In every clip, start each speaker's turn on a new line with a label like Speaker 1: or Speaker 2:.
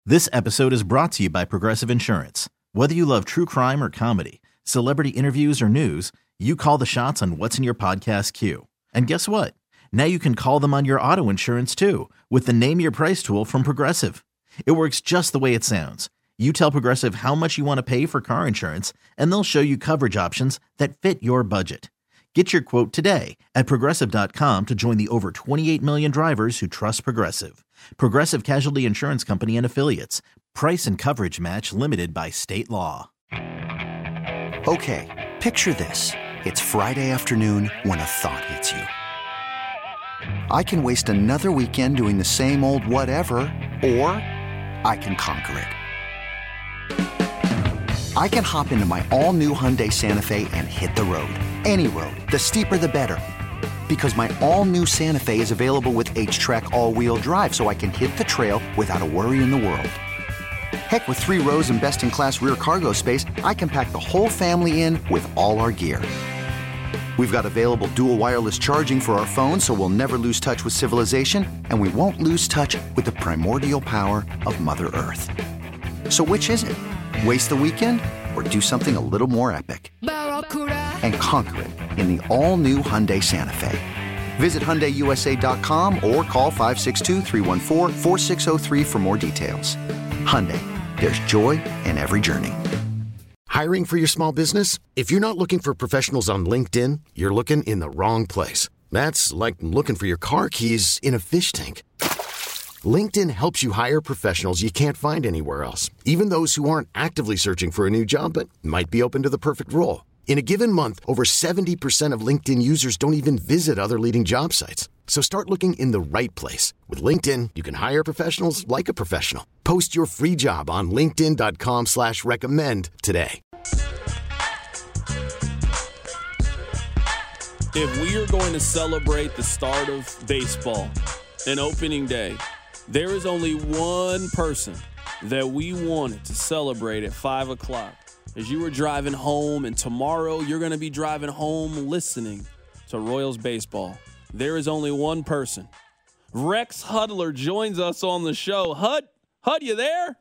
Speaker 1: This episode is brought to you by Progressive Insurance. Whether you love true crime or comedy, celebrity interviews or news, you call the shots on what's in your podcast queue. And guess what? Now you can call them on your auto insurance too with the Name Your Price tool from Progressive. It works just the way it sounds. You tell Progressive how much you want to pay for car insurance, and they'll show you coverage options that fit your budget. Get your quote today at Progressive.com to join the over 28 million drivers who trust Progressive. Progressive Casualty Insurance Company and Affiliates. Price and coverage match limited by state law.
Speaker 2: Okay, picture this. It's Friday afternoon when a thought hits you. I can waste another weekend doing the same old whatever, or I can conquer it. I can hop into my all-new Hyundai Santa Fe and hit the road. Any road. The steeper, the better. Because my all-new Santa Fe is available with H-Track all-wheel drive, so I can hit the trail without a worry in the world. Heck, with 3 rows and best-in-class rear cargo space, I can pack the whole family in with all our gear. We've got available dual wireless charging for our phones, so we'll never lose touch with civilization, and we won't lose touch with the primordial power of Mother Earth. So which is it? Waste the weekend or do something a little more epic? And conquer it in the all-new Hyundai Santa Fe. Visit HyundaiUSA.com or call 562-314-4603 for more details. Hyundai, there's joy in every journey.
Speaker 3: Hiring for your small business? If you're not looking for professionals on LinkedIn, you're looking in the wrong place. That's like looking for your car keys in a fish tank. LinkedIn helps you hire professionals you can't find anywhere else, even those who aren't actively searching for a new job but might be open to the perfect role. In a given month, over 70% of LinkedIn users don't even visit other leading job sites. So start looking in the right place. With LinkedIn, you can hire professionals like a professional. Post your free job on linkedin.com/recommend today.
Speaker 4: If we are going to celebrate the start of baseball and opening day, there is only one person that we wanted to celebrate at 5 o'clock. As you were driving home, and tomorrow you're going to be driving home listening to Royals baseball. There is only one person. Rex Hudler joins us on the show. Hud, you there?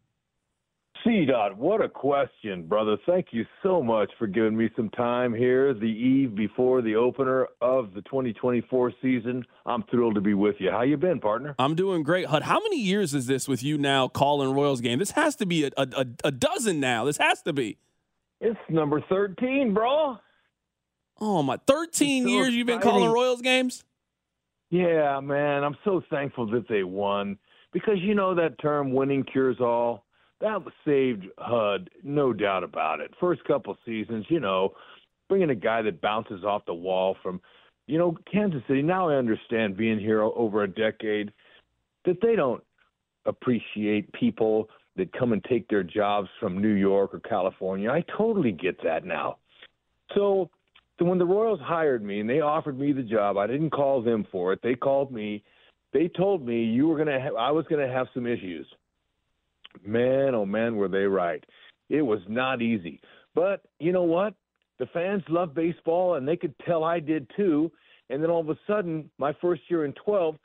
Speaker 5: C-Dot, what a question, brother. Thank you so much for giving me some time here the eve before the opener of the 2024 season. I'm thrilled to be with you. How you been, partner?
Speaker 4: I'm doing great. Hud, how many years is this with you now calling Royals game? This has to be a dozen now. This has to be.
Speaker 5: It's number 13, bro.
Speaker 4: Oh, my. 13
Speaker 5: so
Speaker 4: years you've been calling Royals games?
Speaker 5: Yeah, man. I'm so thankful that they won because you know that term, winning cures all. That saved HUD, no doubt about it. First couple seasons, bringing a guy that bounces off the wall from, Kansas City. Now I understand being here over a decade that they don't appreciate people that come and take their jobs from New York or California. I totally get that now. So when the Royals hired me and they offered me the job, I didn't call them for it. They called me. They told me I was going to have some issues. Man, oh, man, were they right. It was not easy. But you know what? The fans love baseball, and they could tell I did too. And then all of a sudden, my first year in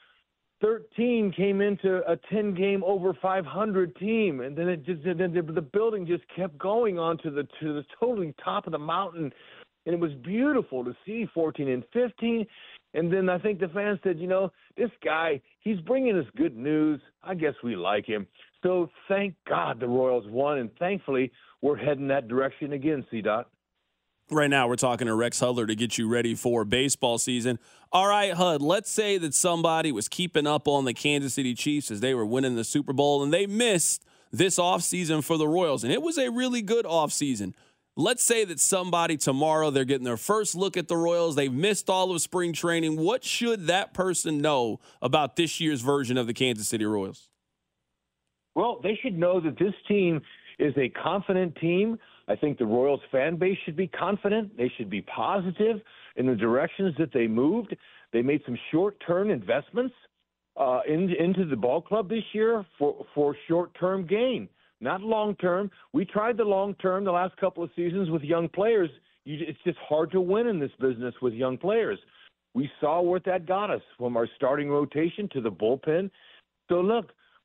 Speaker 5: 13 came into a 10-game over 500 team. And then the building just kept going on to the totally top of the mountain. And it was beautiful to see 14 and 15. And then I think the fans said, this guy, he's bringing us good news. I guess we like him. So thank God the Royals won, and thankfully we're heading that direction again, C-Dot.
Speaker 4: Right now we're talking to Rex Hudler to get you ready for baseball season. All right, Hud, let's say that somebody was keeping up on the Kansas City Chiefs as they were winning the Super Bowl, and they missed this offseason for the Royals, and it was a really good offseason. Let's say that somebody tomorrow, they're getting their first look at the Royals. They've missed all of spring training. What should that person know about this year's version of the Kansas City Royals?
Speaker 5: Well, they should know that this team is a confident team. I think the Royals fan base should be confident. They should be positive in the directions that they moved. They made some short-term investments into the ball club this year for short-term gain, not long-term. We tried the long-term the last couple of seasons with young players. It's just hard to win in this business with young players. We saw what that got us from our starting rotation to the bullpen. So, look,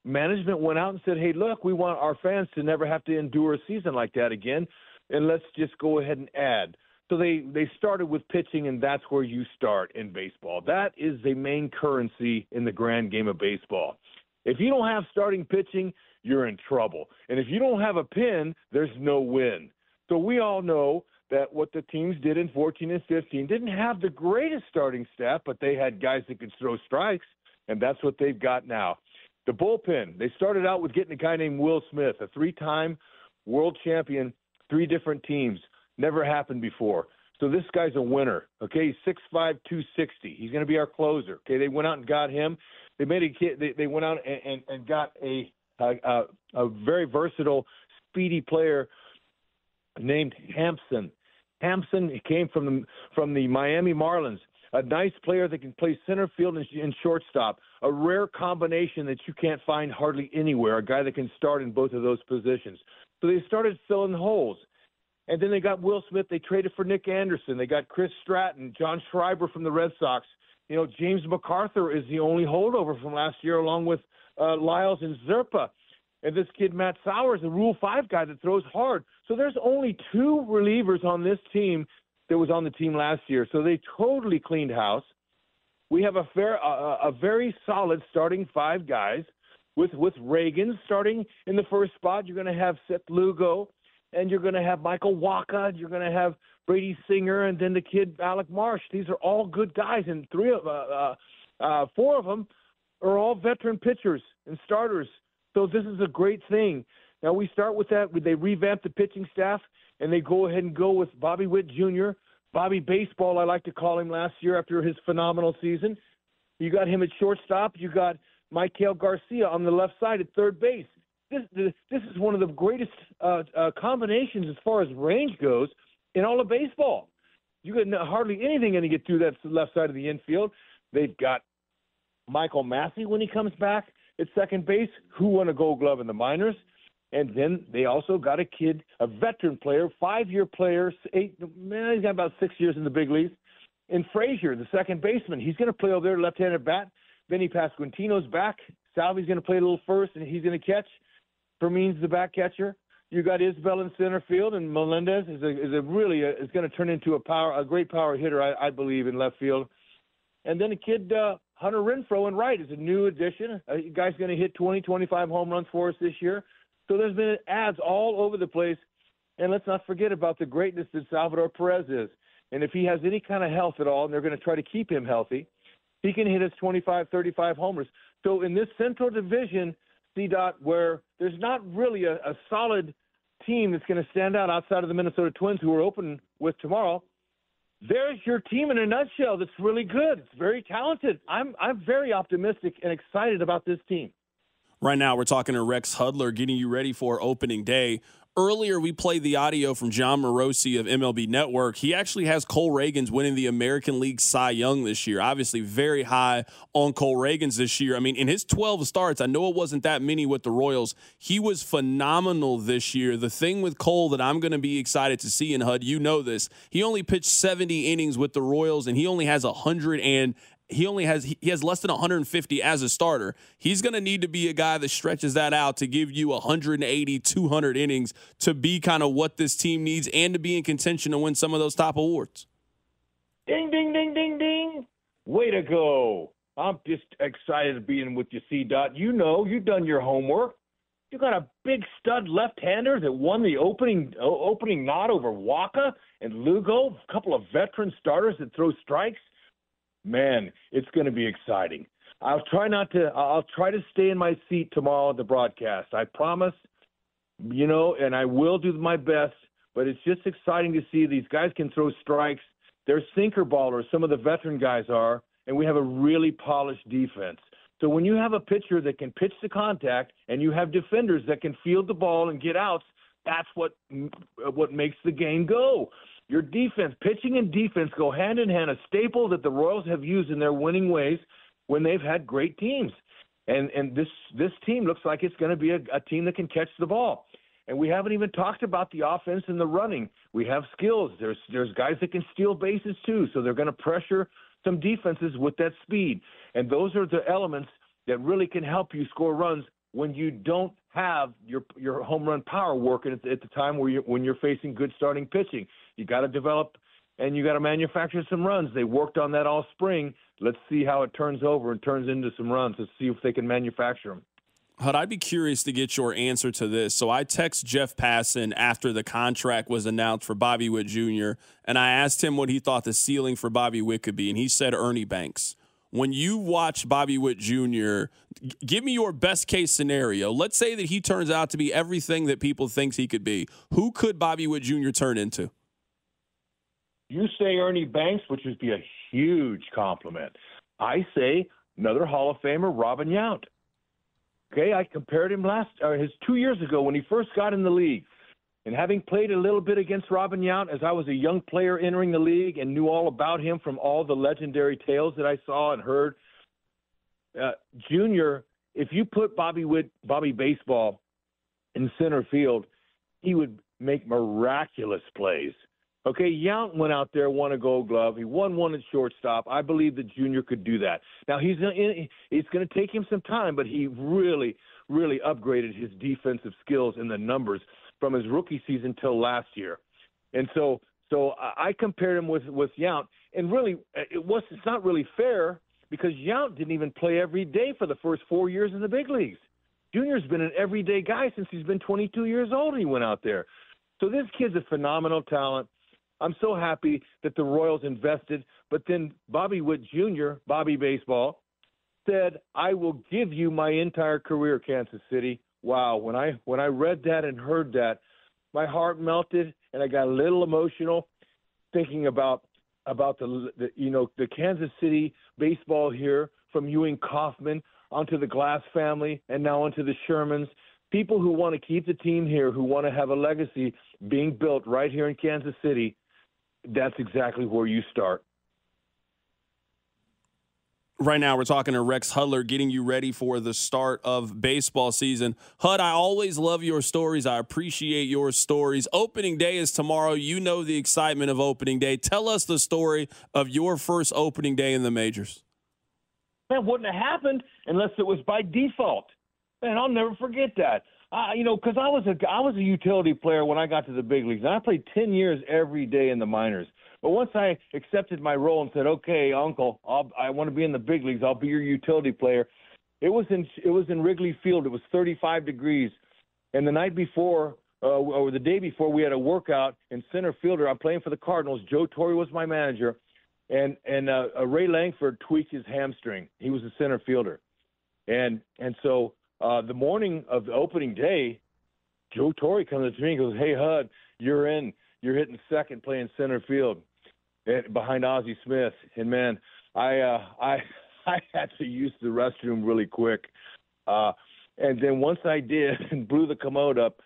Speaker 5: management went out and said, hey, look, we want our fans to never have to endure a season like that again, and let's just go ahead and add. So they started with pitching, and that's where you start in baseball. That is the main currency in the grand game of baseball. If you don't have starting pitching, you're in trouble. And if you don't have a pin, there's no win. So we all know that what the teams did in 14 and 15 didn't have the greatest starting staff, but they had guys that could throw strikes, and that's what they've got now. The bullpen, they started out with getting a guy named Will Smith, a 3-time world champion, 3 different teams. Never happened before. So this guy's a winner, okay? He's 6'5", 260. He's going to be our closer, okay? They went out and got him. They made a kid. They went out and got a very versatile, speedy player named Hampson. Hampson came from the Miami Marlins, a nice player that can play center field and shortstop, a rare combination that you can't find hardly anywhere, a guy that can start in both of those positions. So they started filling holes. And then they got Will Smith. They traded for Nick Anderson. They got Chris Stratton, John Schreiber from the Red Sox. You know, James MacArthur is the only holdover from last year, along with Lyles and Zerpa. And this kid, Matt Sowers, a Rule 5 guy that throws hard. So there's only 2 relievers on this team that was on the team last year. So they totally cleaned house. We have a very solid starting 5 guys with Reagan starting in the first spot. You're going to have Seth Lugo, and you're going to have Michael Wacha, you're going to have Brady Singer, and then the kid Alec Marsh. These are all good guys, and 4 of them are all veteran pitchers and starters. So this is a great thing. Now we start with that. They revamp the pitching staff, and they go ahead and go with Bobby Witt Jr., Bobby Baseball, I like to call him, last year after his phenomenal season. You got him at shortstop. You got Michael Garcia on the left side at third base. This is one of the greatest combinations as far as range goes in all of baseball. You got hardly anything going to get through that left side of the infield. They've got Michael Massey when he comes back at second base, who won a Gold Glove in the minors. And then they also got a kid, a veteran player, 5-year player, he's got about 6 years in the big leagues. And Frazier, the second baseman, he's going to play over there, left-handed bat. Benny Pasquantino's back. Salvi's going to play a little first, and he's going to catch. Fermin's the back catcher. You got Isbell in center field, and Melendez is going to turn into a great power hitter, I believe, in left field. And then a kid, Hunter Renfroe in right, is a new addition. A guy's going to hit 20, 25 home runs for us this year. So there's been ads all over the place. And let's not forget about the greatness that Salvador Perez is. And if he has any kind of health at all, and they're going to try to keep him healthy, he can hit us 25, 35 homers. So in this Central Division, C-Dot, where there's not really a solid team that's going to stand out outside of the Minnesota Twins, who we're open with tomorrow, there's your team in a nutshell that's really good. It's very talented. I'm very optimistic and excited about this team.
Speaker 4: Right now, we're talking to Rex Hudler, getting you ready for opening day. Earlier, we played the audio from John Morosi of MLB Network. He actually has Cole Ragans winning the American League Cy Young this year. Obviously, very high on Cole Ragans this year. I mean, in his 12 starts, I know it wasn't that many with the Royals. He was phenomenal this year. The thing with Cole that I'm going to be excited to see, and Hud, you know this, he only pitched 70 innings with the Royals, and he only has he has less than 150 as a starter. He's going to need to be a guy that stretches that out to give you 180, 200 innings to be kind of what this team needs and to be in contention to win some of those top awards.
Speaker 5: Ding, ding, ding, ding, ding. Way to go. I'm just excited to be in with you, C-Dot. You know, you've done your homework. You got a big stud left-hander that won the opening nod over Wacha and Lugo, a couple of veteran starters that throw strikes. Man, it's going to be exciting. I'll try to stay in my seat tomorrow at the broadcast. I promise, and I will do my best, but it's just exciting to see these guys can throw strikes. They're sinker ballers, some of the veteran guys are, and we have a really polished defense. So when you have a pitcher that can pitch to contact and you have defenders that can field the ball and get outs, that's what makes the game go. Your defense, pitching and defense go hand in hand, a staple that the Royals have used in their winning ways when they've had great teams. And this team looks like it's going to be a team that can catch the ball. And we haven't even talked about the offense and the running. We have skills. There's guys that can steal bases too, so they're going to pressure some defenses with that speed. And those are the elements that really can help you score runs when you don't have your home run power working at the time when you're facing good starting pitching. You got to develop and you got to manufacture some runs. They worked on that all spring. Let's see how it turns over and turns into some runs. Let's see if they can manufacture them.
Speaker 4: Hud, I'd be curious to get your answer to this. So I text Jeff Passan after the contract was announced for Bobby Witt Jr., and I asked him what he thought the ceiling for Bobby Witt could be, and he said Ernie Banks. When you watch Bobby Witt Jr., give me your best-case scenario. Let's say that he turns out to be everything that people think he could be. Who could Bobby Witt Jr. turn into?
Speaker 5: You say Ernie Banks, which would be a huge compliment. I say another Hall of Famer, Robin Yount. Okay, I compared him his 2 years ago when he first got in the league. And having played a little bit against Robin Yount as I was a young player entering the league and knew all about him from all the legendary tales that I saw and heard, Junior, if you put Bobby Baseball in center field, he would make miraculous plays. Okay, Yount went out there, won a Gold Glove. He won one at shortstop. I believe that Junior could do that. Now, it's going to take him some time, but he really, really upgraded his defensive skills and the numbers from his rookie season till last year. And so I compared him with Yount, and really it's not really fair because Yount didn't even play every day for the first 4 years in the big leagues. Junior's been an everyday guy since he's been 22 years old and he went out there. So this kid's a phenomenal talent. I'm so happy that the Royals invested, but then Bobby Witt Jr., Bobby Baseball, said, I will give you my entire career, Kansas City. Wow, when I read that and heard that, my heart melted and I got a little emotional thinking about the Kansas City baseball here from Ewing Kauffman onto the Glass family and now onto the Shermans. People who want to keep the team here, who want to have a legacy being built right here in Kansas City, that's exactly where you start.
Speaker 4: Right now, we're talking to Rex Hudler, getting you ready for the start of baseball season. Hud, I always love your stories. I appreciate your stories. Opening day is tomorrow. You know the excitement of opening day. Tell us the story of your first opening day in the majors.
Speaker 5: That wouldn't have happened unless it was by default. Man, I'll never forget that. Because I was a utility player when I got to the big leagues. And I played 10 years every day in the minors. But once I accepted my role and said, "Okay, Uncle, I want to be in the big leagues. I'll be your utility player," it was in Wrigley Field. It was 35 degrees, and the night before or the day before, we had a workout in center fielder. I'm playing for the Cardinals. Joe Torre was my manager, and Ray Langford tweaked his hamstring. He was a center fielder, and so the morning of the opening day, Joe Torre comes to me and goes, "Hey, Hud, you're in. You're hitting second, playing center field behind Ozzie Smith." And man, I had to use the restroom really quick. And then once I did and blew the commode up,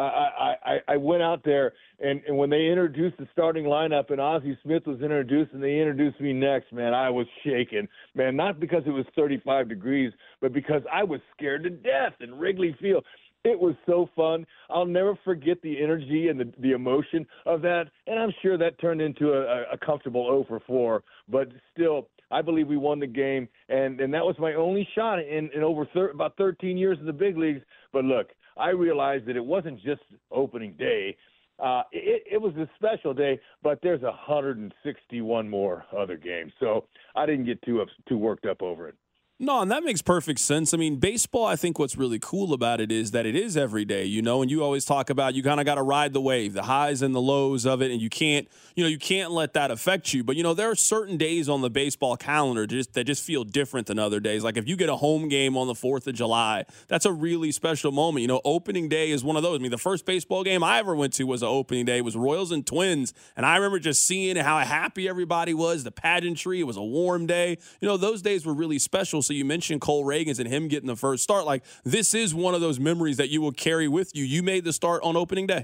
Speaker 5: I went out there and when they introduced the starting lineup and Ozzie Smith was introduced and they introduced me next, man, I was shaking. Man, not because it was 35 degrees, but because I was scared to death in Wrigley Field. It was so fun. I'll never forget the energy and the emotion of that. And I'm sure that turned into a comfortable 0 for 4. But still, I believe we won the game. And that was my only shot in over about 13 years in the big leagues. But look, I realized that it wasn't just opening day. It was a special day, but there's 161 more other games. So I didn't get too worked up over it.
Speaker 4: No, and that makes perfect sense. I mean, baseball, I think what's really cool about it is that it is every day, and you always talk about you kind of got to ride the wave, the highs and the lows of it, and you can't let that affect you. But, there are certain days on the baseball calendar that just feel different than other days. Like if you get a home game on the 4th of July, that's a really special moment. Opening day is one of those. I mean, the first baseball game I ever went to was an opening day. It was Royals and Twins, and I remember just seeing how happy everybody was, the pageantry. It was a warm day. Those days were really special. So you mentioned Cole Reagans and him getting the first start. Like, this is one of those memories that you will carry with you. You made the start on opening day.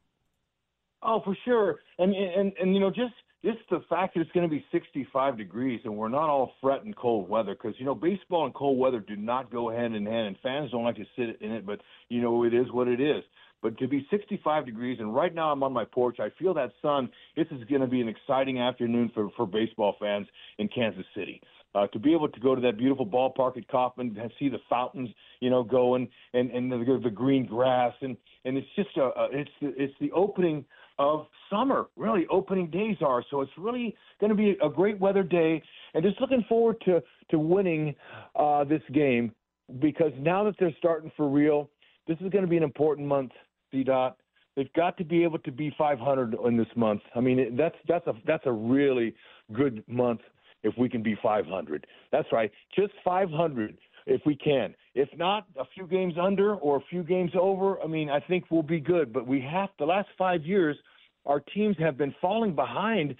Speaker 5: Oh, for sure. And just the fact that it's going to be 65 degrees and we're not all fretting cold weather because, baseball and cold weather do not go hand in hand, and fans don't like to sit in it, but, it is what it is. But to be 65 degrees, and right now I'm on my porch, I feel that sun. This is going to be an exciting afternoon for baseball fans in Kansas City. To be able to go to that beautiful ballpark at Kauffman and see the fountains, going and the green grass and it's just it's the opening of summer. Really, opening days are, so it's really going to be a great weather day, and just looking forward to winning this game, because now that they're starting for real, this is going to be an important month. C-Dot. They've got to be able to be 500 in this month. I mean, that's a really good month if we can be 500. That's right, just 500 if we can. If not, a few games under or a few games over, I mean, I think we'll be good. But the last 5 years, our teams have been falling behind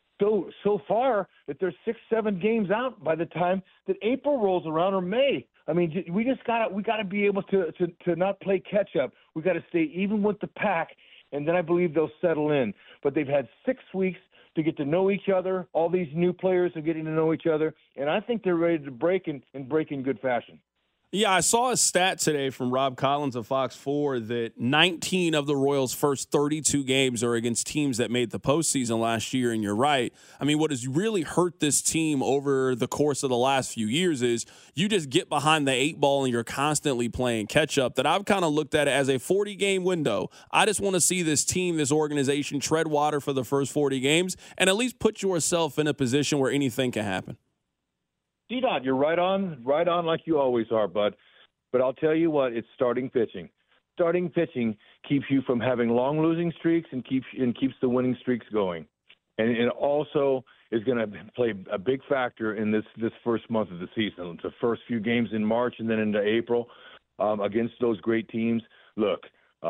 Speaker 5: so far that they're 6-7 games out by the time that April rolls around, or May. I mean, we got to be able to not play catch up. We got to stay even with the pack, and then I believe they'll settle in. But they've had 6 weeks to get to know each other. All these new players are getting to know each other, and I think they're ready to break and break in good fashion.
Speaker 4: Yeah, I saw a stat today from Rob Collins of Fox 4 that 19 of the Royals' first 32 games are against teams that made the postseason last year, and you're right. I mean, what has really hurt this team over the course of the last few years is you just get behind the 8 ball and you're constantly playing catch-up. That I've kind of looked at it as a 40-game window. I just want to see this team, this organization, tread water for the first 40 games and at least put yourself in a position where anything can happen.
Speaker 5: D-Dot, you're right on like you always are, bud. But I'll tell you what, it's starting pitching. Starting pitching keeps you from having long losing streaks and keeps the winning streaks going. And it also is going to play a big factor in this first month of the season. It's the first few games in March and then into April against those great teams. Look,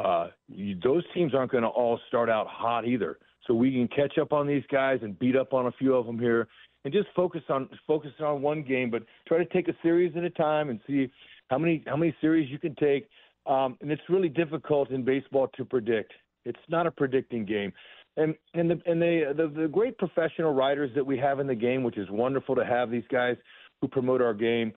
Speaker 5: those teams aren't going to all start out hot either. So we can catch up on these guys and beat up on a few of them here. And just focus on one game, but try to take a series at a time and see how many series you can take. And it's really difficult in baseball to predict. It's not a predicting game. And the great professional writers that we have in the game, which is wonderful to have these guys who promote our game.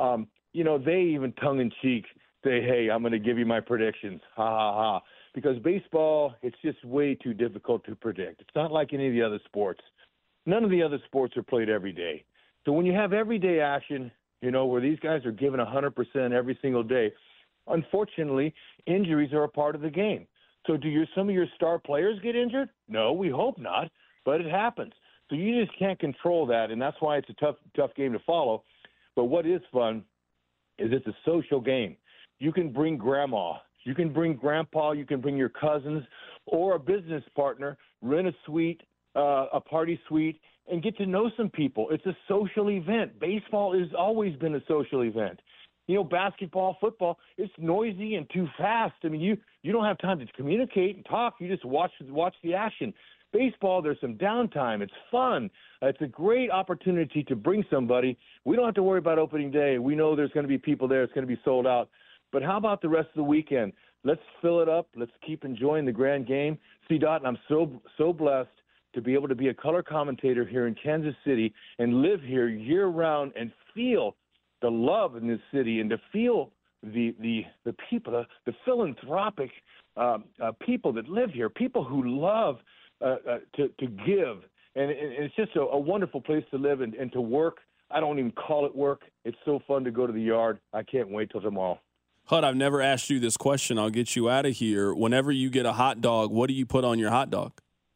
Speaker 5: They even tongue in cheek say, "Hey, I'm going to give you my predictions." Ha ha ha. Because baseball, it's just way too difficult to predict. It's not like any of the other sports. None of the other sports are played every day. So when you have everyday action, where these guys are given 100% every single day, unfortunately, injuries are a part of the game. So do some of your star players get injured? No, we hope not, but it happens. So you just can't control that, and that's why it's a tough game to follow. But what is fun is it's a social game. You can bring grandma, you can bring grandpa, you can bring your cousins or a business partner, rent a suite, a party suite, and get to know some people. It's a social event. Baseball has always been a social event. Basketball, football, it's noisy and too fast. I mean, you don't have time to communicate and talk. You just watch the action. Baseball, there's some downtime. It's fun. It's a great opportunity to bring somebody. We don't have to worry about opening day. We know there's going to be people there. It's going to be sold out. But how about the rest of the weekend? Let's fill it up. Let's keep enjoying the grand game. C-Dot, and I'm so blessed to be able to be a color commentator here in Kansas City and live here year-round and feel the love in this city and to feel the people, the philanthropic people that live here, people who love to give. And it's just a wonderful place to live and to work. I don't even call it work. It's so fun to go to the yard. I can't wait till tomorrow.
Speaker 4: Hud, I've never asked you this question. I'll get you out of here. Whenever you get a hot dog, what do you put on your hot dog?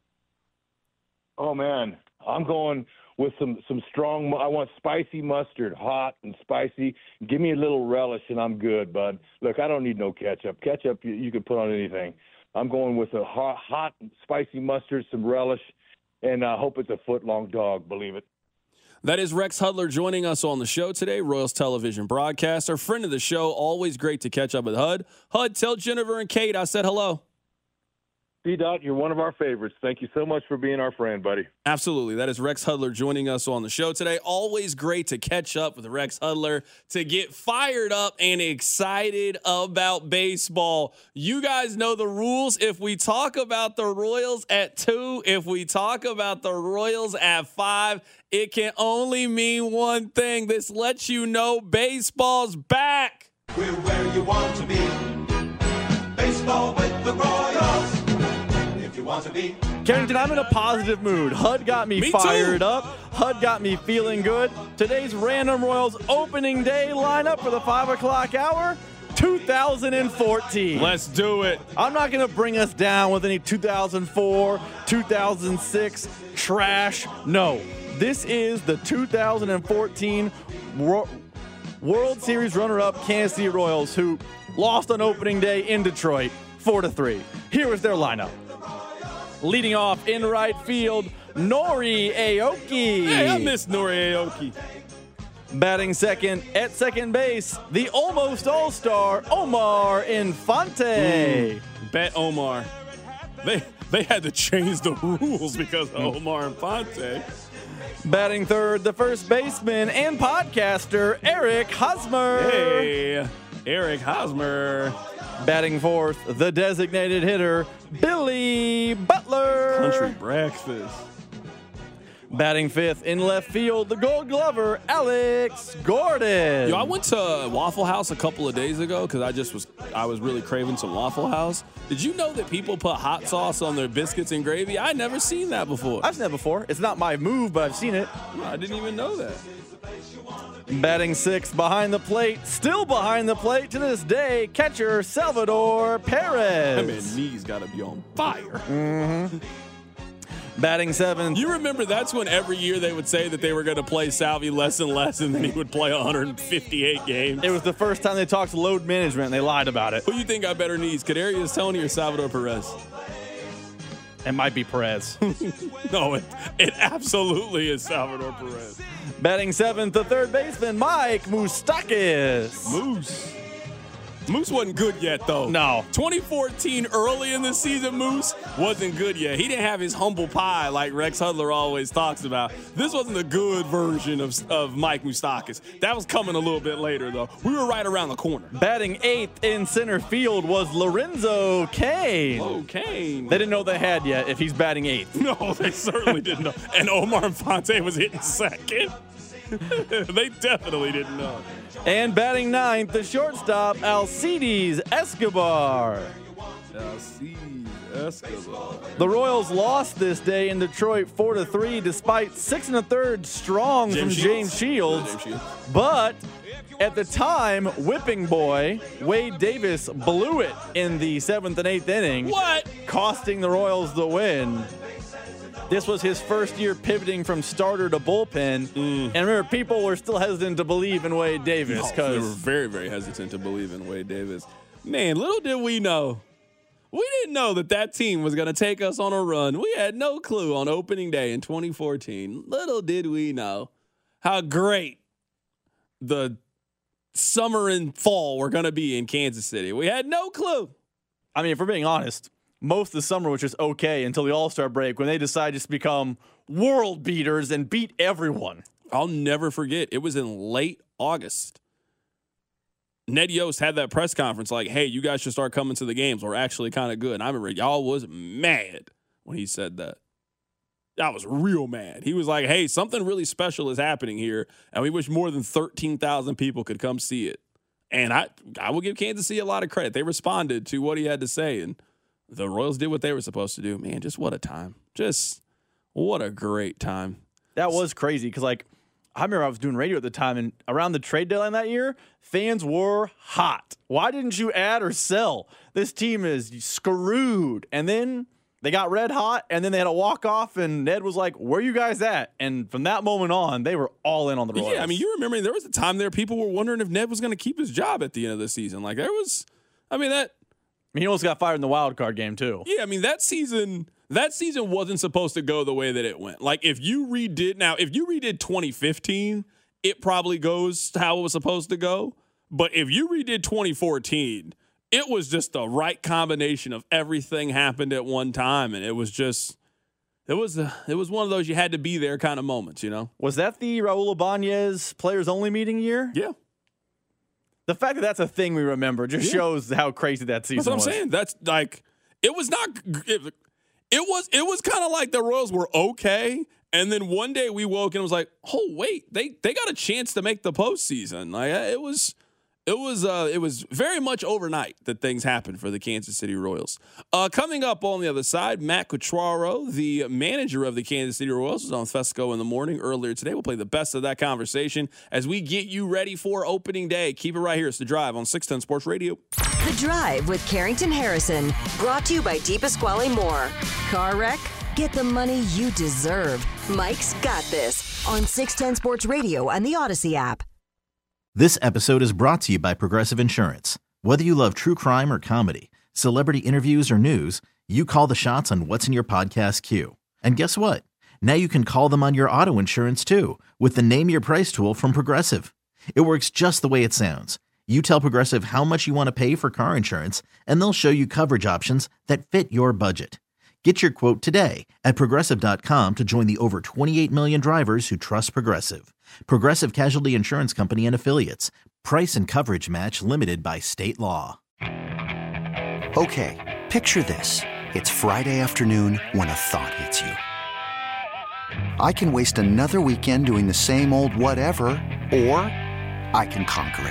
Speaker 5: Oh, man, I'm going with some strong – I want spicy mustard, hot and spicy. Give me a little relish, and I'm good, bud. Look, I don't need no ketchup. Ketchup, you can put on anything. I'm going with a hot spicy mustard, some relish, and I hope it's a foot-long dog, believe it.
Speaker 4: That is Rex Hudler joining us on the show today, Royals television broadcaster, friend of the show. Always great to catch up with Hud. Hud, tell Jennifer and Kate I said hello.
Speaker 5: C-Dot, you're one of our favorites. Thank you so much for being our friend, buddy.
Speaker 4: Absolutely. That is Rex Hudler joining us on the show today. Always great to catch up with Rex Hudler, to get fired up and excited about baseball. You guys know the rules. If we talk about the Royals at 2, if we talk about the Royals at 5, it can only mean one thing. This lets you know baseball's back.
Speaker 6: We're where you want to be. Baseball with the Royals. If you want to be.
Speaker 7: Carrington, I'm in a positive mood. Hud got me fired up. HUD got me feeling good. Today's Random Royals opening day lineup for the 5 o'clock hour, 2014.
Speaker 4: Let's do it.
Speaker 7: I'm not going to bring us down with any 2004, 2006 trash. No, this is the 2014 World Series runner-up Kansas City Royals, who lost on opening day in Detroit 4-3. Here is their lineup. Leading off in right field, Nori Aoki.
Speaker 4: Hey, I miss Nori Aoki.
Speaker 7: Batting second at second base, the almost all-star Omar Infante.
Speaker 4: Bet Omar. They had to change the rules because of Omar Infante.
Speaker 7: Batting third, the first baseman and podcaster Eric Hosmer.
Speaker 4: Hey, Eric Hosmer.
Speaker 7: Batting fourth, the designated hitter Billy Butler.
Speaker 4: Country breakfast.
Speaker 7: Batting fifth in left field, the Gold Glover Alex Gordon.
Speaker 4: Yo, I went to Waffle House a couple of days ago because I was really craving some Waffle House. Did you know that people put hot sauce on their biscuits and gravy? I'd never seen that before.
Speaker 7: I've seen that before. It's not my move, but I've seen it.
Speaker 4: I didn't even know that.
Speaker 7: Batting sixth behind the plate, still behind the plate to this day, catcher Salvador Perez.
Speaker 4: That man's knees got to be on fire.
Speaker 7: Mm-hmm. Batting seventh.
Speaker 4: You remember that's when every year they would say that they were going to play Salvi less and less, and then he would play 158 games.
Speaker 7: It was the first time they talked load management, and they lied about it.
Speaker 4: Who you think got better knees, Kadarius Toney or Salvador Perez?
Speaker 7: It might be Perez.
Speaker 4: No, it absolutely is Salvador Perez.
Speaker 7: Batting seventh, the third baseman, Mike Moustakas.
Speaker 4: Moose wasn't good yet, though.
Speaker 7: No.
Speaker 4: 2014, early in the season, Moose wasn't good yet. He didn't have his humble pie like Rex Hudler always talks about. This wasn't the good version of Mike Moustakas. That was coming a little bit later, though. We were right around the corner.
Speaker 7: Batting eighth in center field was Lorenzo Cain.
Speaker 4: Oh, Cain.
Speaker 7: They didn't know they had yet if he's batting eighth.
Speaker 4: No, they certainly didn't know. And Omar Infante was hitting second. They definitely didn't know.
Speaker 7: And batting ninth, the shortstop, Alcides Escobar. The Royals lost this day in Detroit 4-3 despite 6 1/3 strong from James Shields. But at the time, whipping boy Wade Davis blew it in the 7th and 8th inning.
Speaker 4: What?
Speaker 7: Costing the Royals the win. This was his first year pivoting from starter to bullpen. And remember, people were still hesitant to believe in Wade Davis.
Speaker 4: They were very, very hesitant to believe in Wade Davis. Man, little did we know. We didn't know that team was going to take us on a run. We had no clue on opening day in 2014. Little did we know how great the summer and fall were going to be in Kansas City. We had no clue.
Speaker 7: I mean, if we're being honest, most of the summer was just okay until the All-Star break when they decided to become world beaters and beat everyone.
Speaker 4: I'll never forget. It was in late August. Ned Yost had that press conference like, hey, you guys should start coming to the games. We're actually kind of good. And I remember y'all was mad when he said that. I was real mad. He was like, hey, something really special is happening here, and we wish more than 13,000 people could come see it. And I will give Kansas City a lot of credit. They responded to what he had to say, and the Royals did what they were supposed to do. Man, just what a time. Just what a great time.
Speaker 7: That was crazy because, I remember I was doing radio at the time, and around the trade deadline that year, fans were hot. Why didn't you add or sell? This team is screwed. And then they got red hot, and then they had a walk-off, and Ned was like, where you guys at? And from that moment on, they were all in on the Royals.
Speaker 4: Yeah, I mean, you remember there was a time there people were wondering if Ned was going to keep his job at the end of the season.
Speaker 7: He almost got fired in the wild card game, too.
Speaker 4: Yeah, I mean, that season wasn't supposed to go the way that it went. If you redid 2015, it probably goes how it was supposed to go. But if you redid 2014, it was just the right combination of everything happened at one time, and it was one of those you had to be there kind of moments, you know? Was
Speaker 7: that the Raul Ibanez players-only meeting year?
Speaker 4: Yeah.
Speaker 7: The fact that that's a thing we remember just shows how crazy that season was.
Speaker 4: That's what I'm saying. That's it was not. It was kind of like the Royals were okay, and then one day we woke and it was like, oh wait, they got a chance to make the postseason. It was It was very much overnight that things happened for the Kansas City Royals. Coming up on the other side, Matt Quatraro, the manager of the Kansas City Royals, was on Fesco in the morning earlier today. We'll play the best of that conversation as we get you ready for opening day. Keep it right here. It's The Drive on 610 Sports Radio.
Speaker 8: The Drive with Carrington Harrison, brought to you by DePasquale Moore. Car wreck? Get the money you deserve. Mike's got this on 610 Sports Radio and the Odyssey app.
Speaker 1: This episode is brought to you by Progressive Insurance. Whether you love true crime or comedy, celebrity interviews or news, you call the shots on what's in your podcast queue. And guess what? Now you can call them on your auto insurance too with the Name Your Price tool from Progressive. It works just the way it sounds. You tell Progressive how much you want to pay for car insurance, and they'll show you coverage options that fit your budget. Get your quote today at Progressive.com to join the over 28 million drivers who trust Progressive. Progressive Casualty Insurance Company and Affiliates. Price and coverage match limited by state law.
Speaker 2: Okay, picture this. It's Friday afternoon when a thought hits you. I can waste another weekend doing the same old whatever, or I can conquer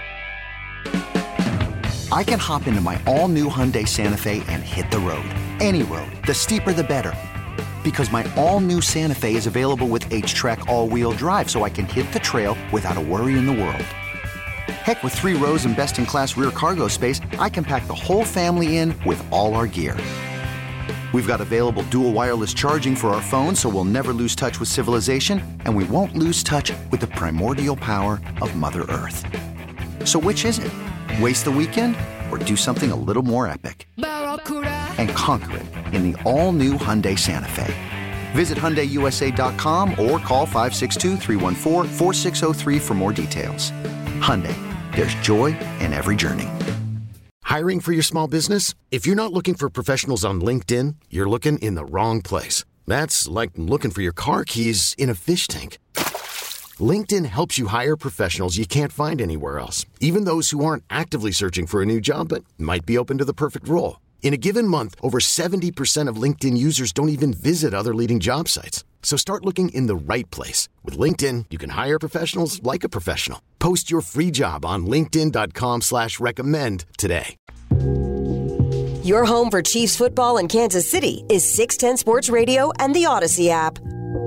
Speaker 2: it. I can hop into my all-new Hyundai Santa Fe and hit the road. Any road. The steeper, the better. Because my all-new Santa Fe is available with H-Track all-wheel drive, so I can hit the trail without a worry in the world. Heck, with 3 rows and best-in-class rear cargo space, I can pack the whole family in with all our gear. We've got available dual wireless charging for our phones, so we'll never lose touch with civilization, and we won't lose touch with the primordial power of Mother Earth. So which is it? Waste the weekend or do something a little more epic and conquer it in the all-new Hyundai Santa Fe? Visit HyundaiUSA.com or call 562-314-4603 for more details. Hyundai, there's joy in every journey.
Speaker 3: Hiring for your small business? If you're not looking for professionals on LinkedIn, you're looking in the wrong place. That's like looking for your car keys in a fish tank. LinkedIn helps you hire professionals you can't find anywhere else, even those who aren't actively searching for a new job but might be open to the perfect role. In a given month, over 70% of LinkedIn users don't even visit other leading job sites. So start looking in the right place. With LinkedIn, you can hire professionals like a professional. Post your free job on linkedin.com/recommend today.
Speaker 8: Your home for Chiefs football in Kansas City is 610 Sports Radio and the Odyssey app.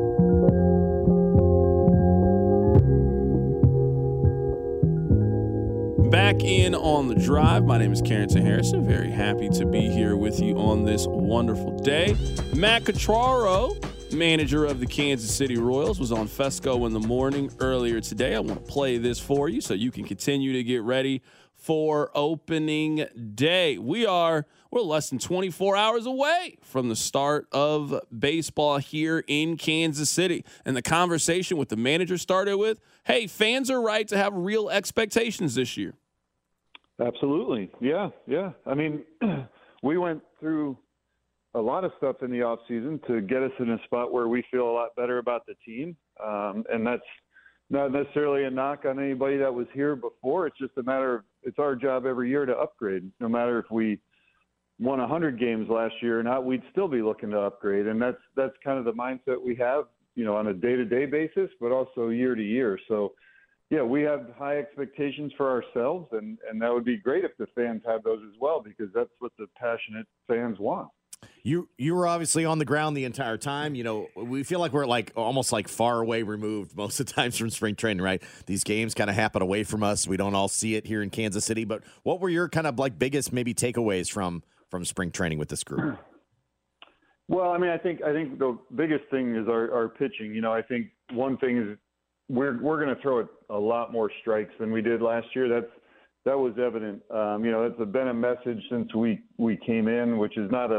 Speaker 4: Back in on The Drive. My name is Carrington Harrison. Very happy to be here with you on this wonderful day. Matt Quatraro, manager of the Kansas City Royals, was on Fesco in the morning earlier today. I want to play this for you so you can continue to get ready for opening day. We're less than 24 hours away from the start of baseball here in Kansas City. And the conversation with the manager started with, hey, fans are right to have real expectations this year.
Speaker 5: Absolutely. Yeah. I mean, we went through a lot of stuff in the off season to get us in a spot where we feel a lot better about the team. And that's not necessarily a knock on anybody that was here before. It's just a matter of, it's our job every year to upgrade. No matter if we won 100 games last year or not, we'd still be looking to upgrade. And that's kind of the mindset we have, on a day-to-day basis, but also year to year. So, yeah, we have high expectations for ourselves, and that would be great if the fans had those as well, because that's what the passionate fans want.
Speaker 9: You were obviously on the ground the entire time. We feel like we're almost far away removed most of the times from spring training, right? These games kind of happen away from us. We don't all see it here in Kansas City. But what were your kind of biggest maybe takeaways from spring training with this group?
Speaker 5: Well, I mean, I think the biggest thing is our pitching. I think one thing is we're going to throw a lot more strikes than we did last year. That was evident. It's been a message since we came in, which is not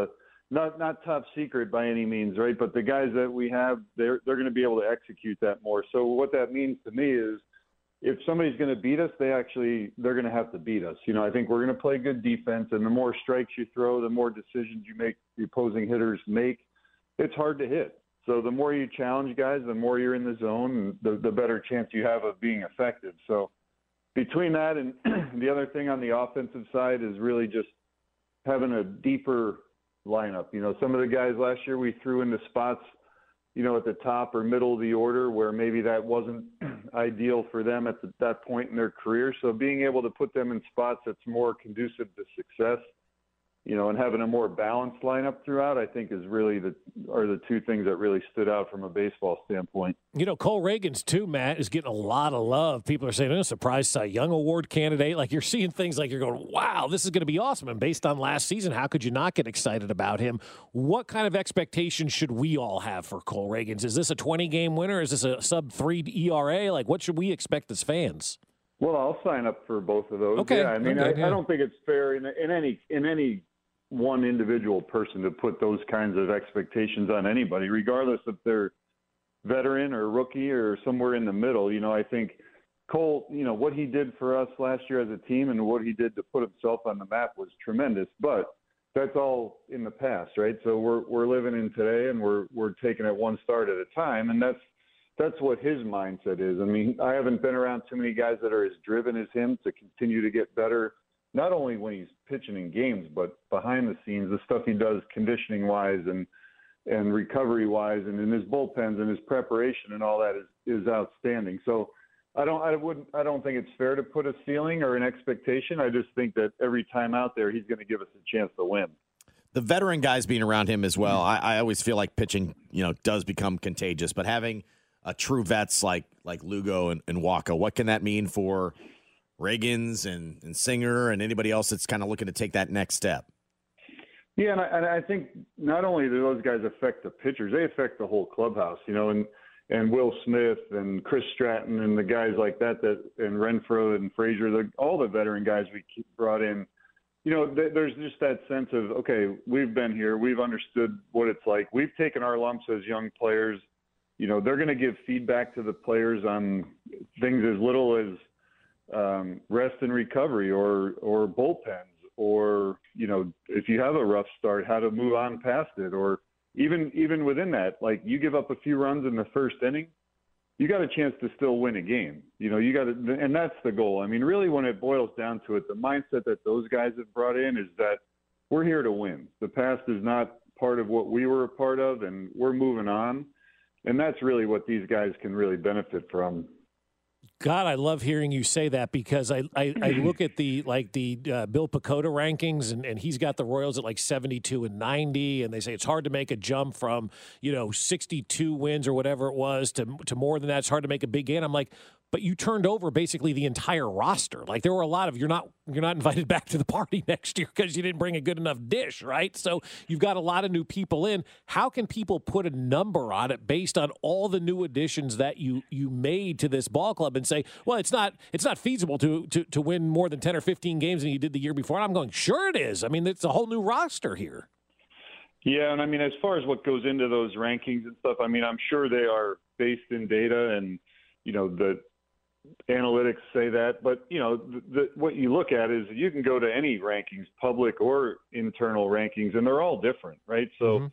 Speaker 5: top secret by any means, right? But the guys that we have, they're going to be able to execute that more. So what that means to me is, if somebody's going to beat us, they're going to have to beat us. I think we're going to play good defense, and the more strikes you throw, the more decisions you make, the opposing hitters make. It's hard to hit. So the more you challenge guys, the more you're in the zone, and the better chance you have of being effective. So between that and the other thing on the offensive side is really just having a deeper lineup. Some of the guys last year we threw into spots
Speaker 10: at the top or middle of the order where maybe that wasn't ideal for them at that point in their career. So being able to put them in spots that's more conducive to success, and having a more balanced lineup throughout, I think are the two things that really stood out from a baseball standpoint.
Speaker 11: Cole Reagans too, Matt, is getting a lot of love. People are saying, surprise Cy Young Award candidate. Like, you're seeing things like you're going, wow, this is going to be awesome. And based on last season, how could you not get excited about him? What kind of expectations should we all have for Cole Reagans? Is this a 20-game winner? Is this a sub-3 ERA? Like, what should we expect as fans?
Speaker 10: Well, I'll sign up for both of those.
Speaker 11: Okay.
Speaker 10: Yeah, I mean, I don't think it's fair in any one individual person to put those kinds of expectations on anybody, regardless if they're veteran or rookie or somewhere in the middle. I think Cole, what he did for us last year as a team and what he did to put himself on the map was tremendous, but that's all in the past, right? So we're living in today, and we're taking it one start at a time, and that's what his mindset is. I mean, I haven't been around too many guys that are as driven as him to continue to get better, not only when he's pitching in games, but behind the scenes, the stuff he does conditioning-wise and recovery-wise, and in his bullpens and his preparation and all that is outstanding. So I don't think it's fair to put a ceiling or an expectation. I just think that every time out there, he's going to give us a chance to win.
Speaker 9: The veteran guys being around him as well, I always feel like pitching, does become contagious. But having a true vets like Lugo and Wacha, what can that mean for Reagans and Singer and anybody else that's kind of looking to take that next step?
Speaker 10: Yeah, and I think not only do those guys affect the pitchers, they affect the whole clubhouse, and Will Smith and Chris Stratton and the guys like that and Renfroe and Frazier, all the veteran guys we brought in. There's just that sense of, okay, we've been here, we've understood what it's like, we've taken our lumps as young players. They're going to give feedback to the players on things as little as rest and recovery or bullpens, or if you have a rough start, how to move on past it, or even within that, like, you give up a few runs in the first inning, you got a chance to still win a game. You got to, and that's the goal. I mean, really, when it boils down to it, the mindset that those guys have brought in is that we're here to win. The past is not part of what we were a part of, and we're moving on, and that's really what these guys can really benefit from.
Speaker 11: God, I love hearing you say that, because I look at the Bill Pecota rankings, and he's got the Royals at like 72 and 90, and they say it's hard to make a jump from 62 wins or whatever it was to more than that. It's hard to make a big gain. I'm like, but you turned over basically the entire roster. Like, there were a lot of you're not invited back to the party next year because you didn't bring a good enough dish, right? So you've got a lot of new people in. How can people put a number on it based on all the new additions that you made to this ball club and say, well, it's not feasible to win more than 10 or 15 games than you did the year before? And I'm going, sure it is. I mean, it's a whole new roster here.
Speaker 10: Yeah, and I mean, as far as what goes into those rankings and stuff, I mean, I'm sure they are based in data, and the analytics say that, but what you look at is you can go to any rankings, public or internal rankings, and they're all different, right? So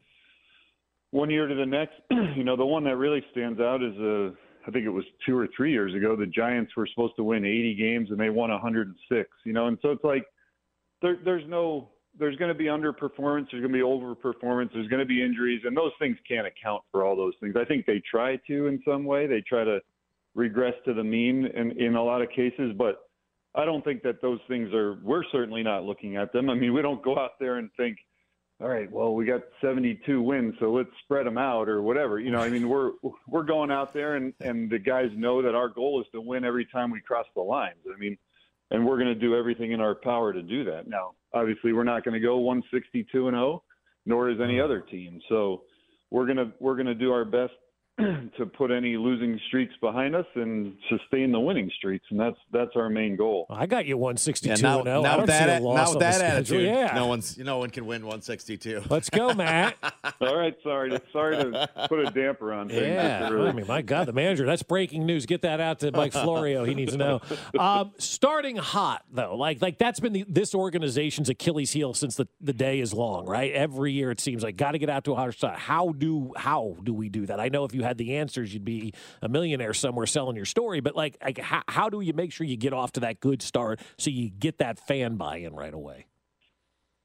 Speaker 10: one year to the next, the one that really stands out is I think it was 2 or 3 years ago, the Giants were supposed to win 80 games and they won 106, and so it's like there's going to be underperformance, there's going to be overperformance, there's going to be injuries, and those things can't account for all those things. I think they try to in some way. They try to regress to the mean in a lot of cases, but I don't think that those things we're certainly not looking at them. I mean, we don't go out there and think, all right, well, we got 72 wins, so let's spread them out or whatever. I mean, we're going out there and the guys know that our goal is to win every time we cross the lines. I mean, and we're going to do everything in our power to do that. Now, obviously, we're not going to go 162-0, nor is any other team. So we're going to do our best to put any losing streaks behind us and sustain the winning streaks, and that's our main goal.
Speaker 11: I got you 162-0.
Speaker 9: Now with that attitude,
Speaker 11: yeah.
Speaker 9: no one can win 162.
Speaker 11: Let's go, Matt.
Speaker 10: All right, sorry to put a damper on things.
Speaker 11: Yeah, I mean, my God, the manager. That's breaking news. Get that out to Mike Florio. He needs to know. Starting hot though, like that's been this organization's Achilles heel since the day is long, right? Every year it seems like got to get out to a hotter start. How do we do that? I know if you had the answers, you'd be a millionaire somewhere selling your story. But how do you make sure you get off to that good start so you get that fan buy-in right away?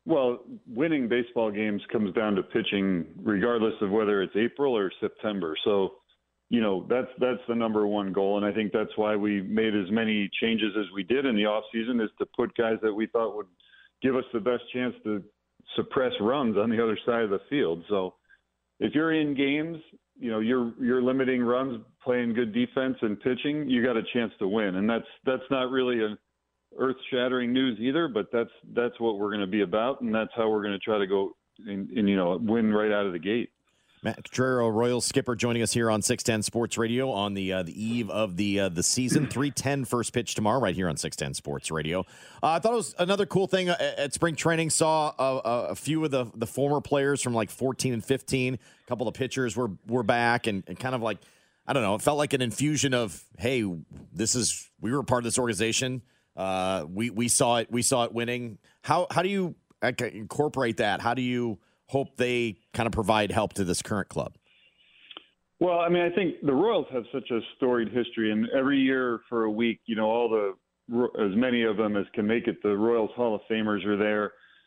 Speaker 10: Well, winning baseball games comes down to pitching, regardless of whether it's April or September. So, that's the number one goal, and I think that's why we made as many changes as we did in the offseason, is to put guys that we thought would give us the best chance to suppress runs on the other side of the field. So, if you're in games, you're limiting runs, playing good defense and pitching, you got a chance to win, and that's not really a earth-shattering news either, but that's what we're going to be about, and that's how we're going to try to go and win right out of the gate.
Speaker 9: Matt Quatraro, Royals skipper, joining us here on 610 Sports Radio on the eve of the season. 3:10 first pitch tomorrow, right here on 610 Sports Radio. I thought it was another cool thing at spring training. Saw a few of the former players from like 14 and 15. A couple of pitchers were back, and kind of like, I don't know, it felt like an infusion of, hey, we were a part of this organization. We saw it winning. How do you incorporate that? How do you hope they kind of provide help to this current club?
Speaker 10: Well, I mean, I think the Royals have such a storied history, and every year for a week, as many of them as can make it, the Royals Hall of Famers are there.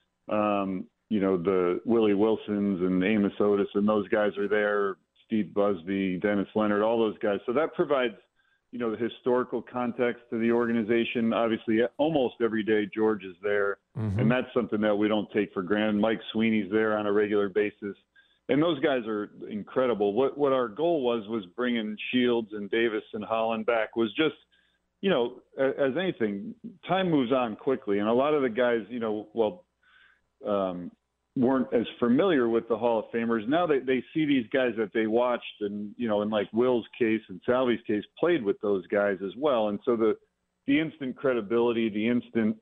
Speaker 10: The Willie Wilsons and Amos Otis and those guys are there. Steve Busby, Dennis Leonard, all those guys. So that provides the historical context to the organization. Obviously, almost every day George is there, and that's something that we don't take for granted. Mike Sweeney's there on a regular basis, and those guys are incredible. What our goal was bringing Shields and Davis and Holland back was just, as anything, time moves on quickly, and a lot of the guys, weren't as familiar with the Hall of Famers. Now they see these guys that they watched and, in like Will's case and Salvy's case, played with those guys as well. And so the instant credibility, the instant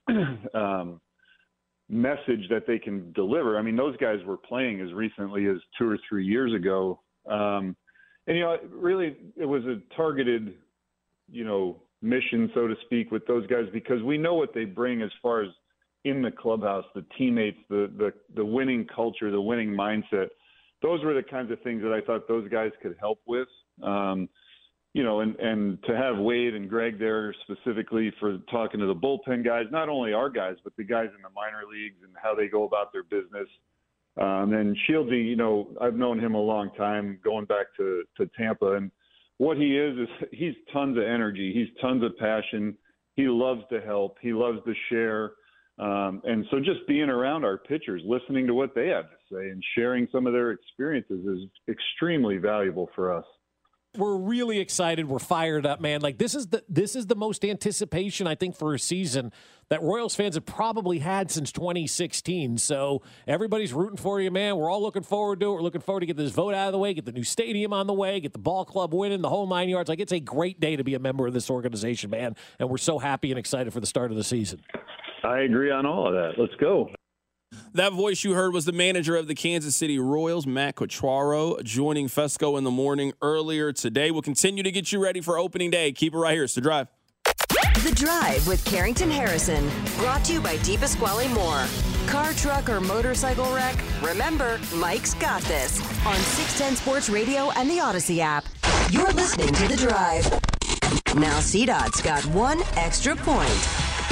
Speaker 10: message that they can deliver. I mean, those guys were playing as recently as 2 or 3 years ago. Really it was a targeted, mission, so to speak, with those guys, because we know what they bring as far as in the clubhouse, the teammates, the winning culture, the winning mindset. Those were the kinds of things that I thought those guys could help with. And to have Wade and Greg there specifically for talking to the bullpen guys, not only our guys, but the guys in the minor leagues and how they go about their business. And Shieldsy, I've known him a long time, going back to Tampa. And what he is he's tons of energy. He's tons of passion. He loves to help. He loves to share. And so just being around our pitchers, listening to what they have to say and sharing some of their experiences is extremely valuable for us.
Speaker 11: We're really excited. We're fired up, man. Like this is the most anticipation, I think, for a season that Royals fans have probably had since 2016. So everybody's rooting for you, man. We're all looking forward to it. We're looking forward to get this vote out of the way, get the new stadium on the way, get the ball club winning, the whole 9 yards. Like, it's a great day to be a member of this organization, man. And we're so happy and excited for the start of the season.
Speaker 10: I agree on all of that. Let's go.
Speaker 4: That voice you heard was the manager of the Kansas City Royals, Matt Quatraro, joining Fesco in the morning earlier today. We'll continue to get you ready for opening day. Keep it right here. It's The Drive.
Speaker 8: The Drive with Carrington Harrison. Brought to you by DePasquale Moore. Car, truck, or motorcycle wreck? Remember, Mike's got this. On 610 Sports Radio and the Odyssey app. You're listening to The Drive. Now CDOT's got one extra point.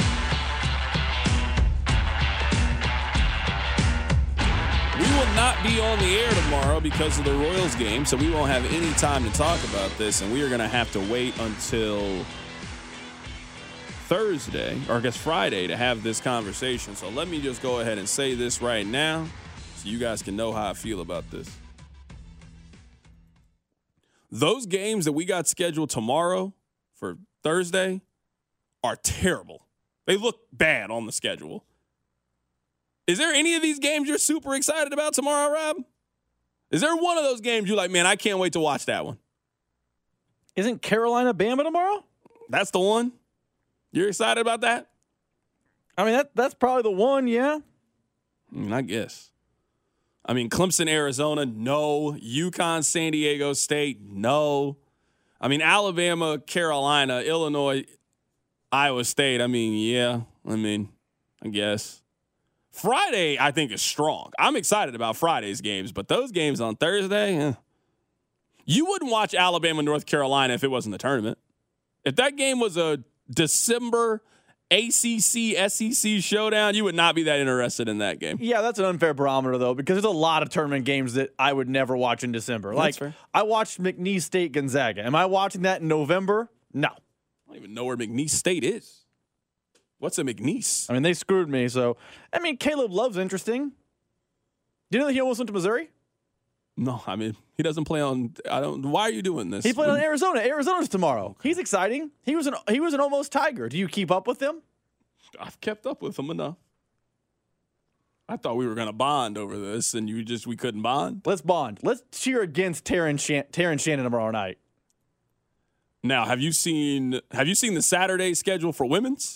Speaker 4: We will not be on the air tomorrow because of the Royals game, so we won't have any time to talk about this, and we are going to have to wait until Thursday, or I guess Friday, to have this conversation. So let me just go ahead and say this right now so you guys can know how I feel about this. Those games that we got scheduled tomorrow for Thursday are terrible. They look bad on the schedule. Is there any of these games you're super excited about tomorrow, Rob? Is there one of those games you're like, man, I can't wait to watch that one?
Speaker 7: Isn't Carolina Bama tomorrow?
Speaker 4: That's the one? You're excited about that?
Speaker 7: I mean, that's probably the one, yeah.
Speaker 4: I guess. I mean, Clemson, Arizona, no. UConn, San Diego State, no. I mean, Alabama, Carolina, Illinois, Iowa State, I mean, yeah. I guess. Friday, I think, is strong. I'm excited about Friday's games, but those games on Thursday, you wouldn't watch Alabama, North Carolina if it wasn't the tournament. If that game was a December ACC, SEC showdown, you would not be that interested in that game.
Speaker 7: Yeah, that's an unfair barometer, though, because there's a lot of tournament games that I would never watch in December.
Speaker 4: That's fair.
Speaker 7: I watched McNeese State Gonzaga. Am I watching that in November? No.
Speaker 4: I don't even know where McNeese State is. What's a McNeese?
Speaker 7: I mean, they screwed me. So, I mean, Caleb Love's interesting. Do you know that he almost went to Missouri?
Speaker 4: No, I mean, he doesn't play on. Why are you doing this?
Speaker 7: He played on Arizona. Arizona's tomorrow. He's exciting. He was an almost Tiger. Do you keep up with him?
Speaker 4: I've kept up with him enough. I thought we were going to bond over this, and we couldn't bond.
Speaker 7: Let's bond. Let's cheer against Taryn Shannon tomorrow night.
Speaker 4: Now, have you seen the Saturday schedule for women's?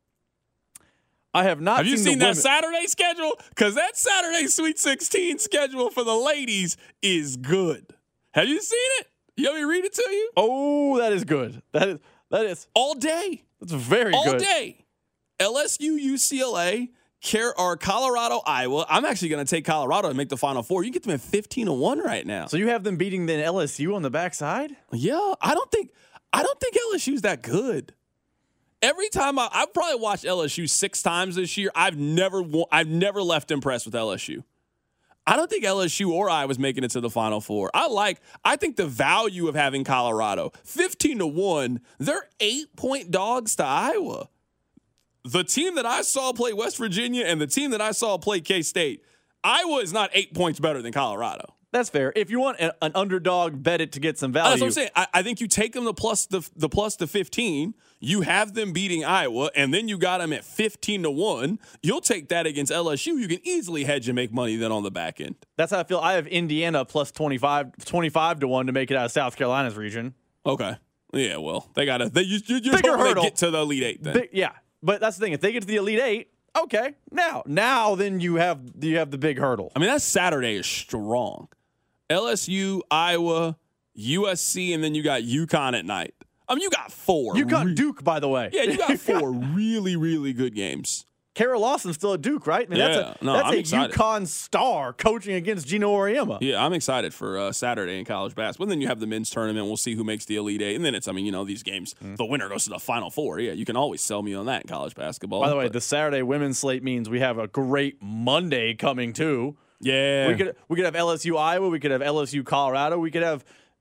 Speaker 7: I have not.
Speaker 4: Have you seen that Saturday schedule? Because that Saturday Sweet 16 schedule for the ladies is good. Have you seen it? You want me to read it to you?
Speaker 7: Oh, that is good. That is
Speaker 4: all day.
Speaker 7: That's very good.
Speaker 4: All day. LSU, UCLA, Colorado, Iowa. I'm actually going to take Colorado to make the Final Four. You get them at 15-1 right now.
Speaker 7: So you have them beating the LSU on the backside?
Speaker 4: Yeah, I don't think LSU's that good. Every time I've probably watched LSU 6 times this year, I've never left impressed with LSU. I don't think LSU or Iowa's making it to the Final Four. I think the value of having Colorado 15-1. They're 8-point dogs to Iowa. The team that I saw play West Virginia and the team that I saw play K-State, Iowa is not 8 points better than Colorado.
Speaker 7: That's fair. If you want an underdog, bet it to get some value.
Speaker 4: That's what I'm saying. I think you take them the plus to 15. You have them beating Iowa, and then you got them at 15-1. You'll take that against LSU. You can easily hedge and make money then on the back end.
Speaker 7: That's how I feel. I have Indiana plus 25-1 to make it out of South Carolina's region.
Speaker 4: Okay. Yeah. Well, they got to. You're
Speaker 7: bigger
Speaker 4: hoping
Speaker 7: hurdle.
Speaker 4: They get to the Elite Eight then.
Speaker 7: Yeah, but that's the thing. If they get to the Elite Eight, okay. Now then you have the big hurdle.
Speaker 4: I mean, that Saturday is strong. LSU, Iowa, USC, and then you got UConn at night. I mean, you got 4.
Speaker 7: UConn Duke, by the way.
Speaker 4: Yeah, you got 4 really, really good games.
Speaker 7: Kara Lawson's still at Duke, right? I mean, that's
Speaker 4: I'm
Speaker 7: a
Speaker 4: excited.
Speaker 7: UConn star coaching against Gino Auriemma.
Speaker 4: Yeah, I'm excited for Saturday in college basketball. And then you have the men's tournament. We'll see who makes the Elite Eight. And then it's, these games, the winner goes to the Final Four. Yeah, you can always sell me on that in college basketball.
Speaker 7: By the way, the Saturday women's slate means we have a great Monday coming, too.
Speaker 4: Yeah.
Speaker 7: We could have LSU Iowa. We could have LSU Colorado. We could have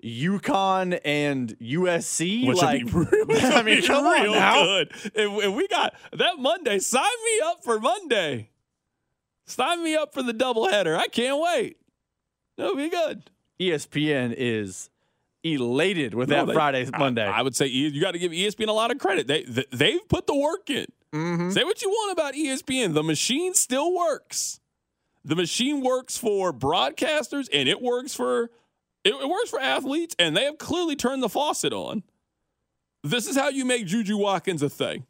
Speaker 7: UConn and USC.
Speaker 4: Which would be
Speaker 7: come on now.
Speaker 4: Good. If we got that Monday, sign me up for Monday. Sign me up for the doubleheader. I can't wait. It'll be good.
Speaker 7: ESPN is elated with Friday, Monday.
Speaker 4: I would say you got to give ESPN a lot of credit. They've put the work in.
Speaker 7: Mm-hmm.
Speaker 4: Say what you want about ESPN. The machine still works. The machine works for broadcasters, and it works for athletes, and they have clearly turned the faucet on. This is how you make Juju Watkins a thing.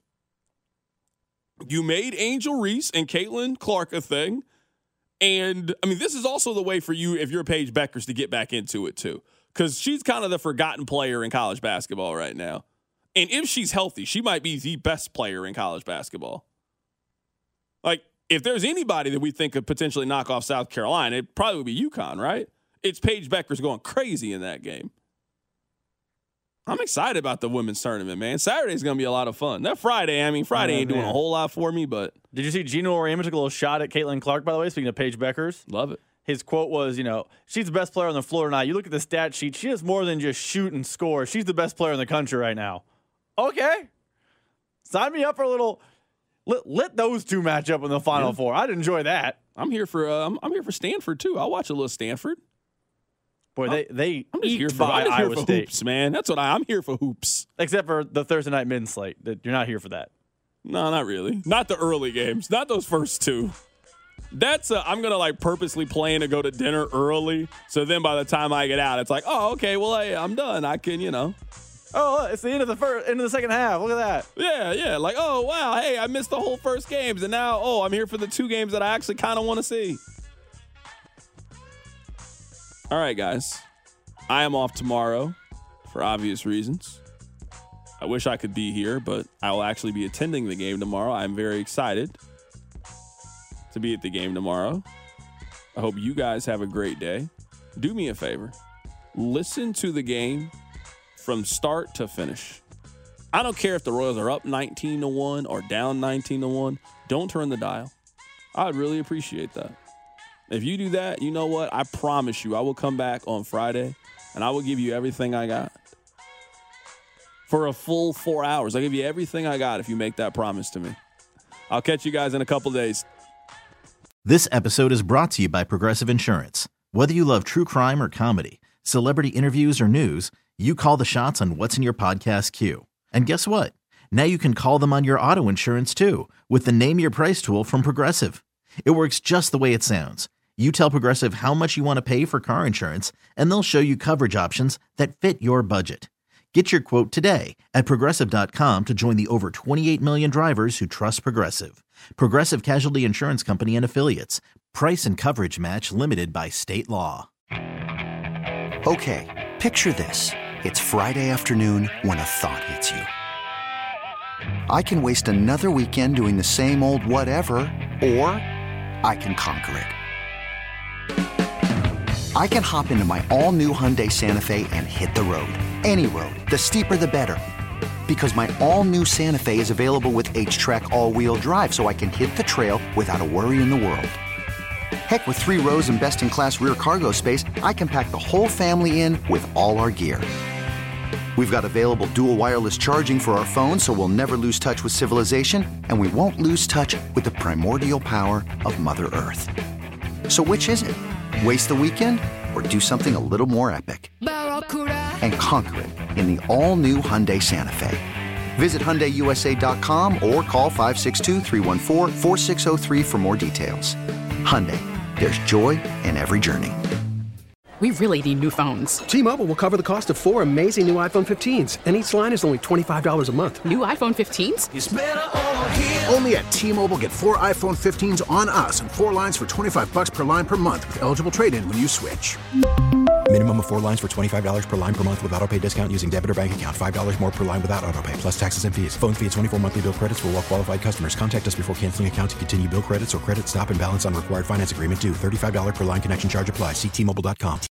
Speaker 4: You made Angel Reese and Caitlin Clark a thing, and this is also the way for you, if you're Paige Beckers, to get back into it too, because she's kind of the forgotten player in college basketball right now. And if she's healthy, she might be the best player in college basketball. If there's anybody that we think could potentially knock off South Carolina, it probably would be UConn, right? It's Paige Beckers going crazy in that game. I'm excited about the women's tournament, man. Saturday's going to be a lot of fun. That Friday, Friday ain't doing a whole lot for me, but.
Speaker 7: Did you see Gino Auriemma took a little shot at Caitlin Clark, by the way, speaking of Paige Beckers?
Speaker 4: Love it.
Speaker 7: His quote was, she's the best player on the floor tonight. You look at the stat sheet, she does more than just shoot and score. She's the best player in the country right now. Okay. Sign me up for a little. Let those two match up in the Final Four. I'd enjoy that.
Speaker 4: I'm here for Stanford too. I'll watch a little Stanford.
Speaker 7: Boy, they
Speaker 4: I'm just
Speaker 7: eat
Speaker 4: here for,
Speaker 7: by
Speaker 4: I'm just
Speaker 7: Iowa
Speaker 4: here for
Speaker 7: State.
Speaker 4: hoops, man. That's what I'm here for hoops.
Speaker 7: Except for the Thursday night men's slate. You're not here for that.
Speaker 4: No, not really. Not the early games. Not those first 2. That's I'm gonna purposely plan to go to dinner early. So then by the time I get out, it's like, oh, okay, well, I'm done. I can,
Speaker 7: Oh, it's the end of the second half. Look at that.
Speaker 4: Yeah. Oh, wow. Hey, I missed the whole first games. And now, I'm here for the 2 games that I actually kind of want to see. All right, guys. I am off tomorrow for obvious reasons. I wish I could be here, but I will actually be attending the game tomorrow. I'm very excited to be at the game tomorrow. I hope you guys have a great day. Do me a favor. Listen to the game from start to finish. I don't care if the Royals are up 19-1 or down 19-1. Don't turn the dial. I'd really appreciate that. If you do that, you know what? I promise you I will come back on Friday and I will give you everything I got. For a full 4 hours. I'll give you everything I got if you make that promise to me. I'll catch you guys in a couple days.
Speaker 1: This episode is brought to you by Progressive Insurance. Whether you love true crime or comedy, celebrity interviews or news, you call the shots on what's in your podcast queue. And guess what? Now you can call them on your auto insurance too with the Name Your Price tool from Progressive. It works just the way it sounds. You tell Progressive how much you want to pay for car insurance, and they'll show you coverage options that fit your budget. Get your quote today at Progressive.com to join the over 28 million drivers who trust Progressive. Progressive Casualty Insurance Company and Affiliates. Price and coverage match limited by state law.
Speaker 2: Okay, picture this. It's Friday afternoon when a thought hits you. I can waste another weekend doing the same old whatever, or I can conquer it. I can hop into my all-new Hyundai Santa Fe and hit the road. Any road. The steeper, the better. Because my all-new Santa Fe is available with H-Track all-wheel drive, so I can hit the trail without a worry in the world. Heck, with 3 rows and best-in-class rear cargo space, I can pack the whole family in with all our gear. We've got available dual wireless charging for our phones, so we'll never lose touch with civilization, and we won't lose touch with the primordial power of Mother Earth. So which is it? Waste the weekend or do something a little more epic? And conquer it in the all-new Hyundai Santa Fe. Visit HyundaiUSA.com or call 562-314-4603 for more details. Hyundai, there's joy in every journey.
Speaker 12: We really need new phones.
Speaker 13: T-Mobile will cover the cost of 4 amazing new iPhone 15s, and each line is only $25 a month.
Speaker 12: New iPhone 15s?
Speaker 14: It's better over here. Only at T-Mobile, get 4 iPhone 15s on us and 4 lines for $25 per line per month with eligible trade-in when you switch.
Speaker 15: Minimum of 4 lines for $25 per line per month with autopay discount using debit or bank account. $5 more per line without autopay, plus taxes and fees. Phone fee at 24 monthly bill credits for well-qualified customers. Contact us before canceling account to continue bill credits or credit stop and balance on required finance agreement due. $35 per line connection charge applies. See T-Mobile.com.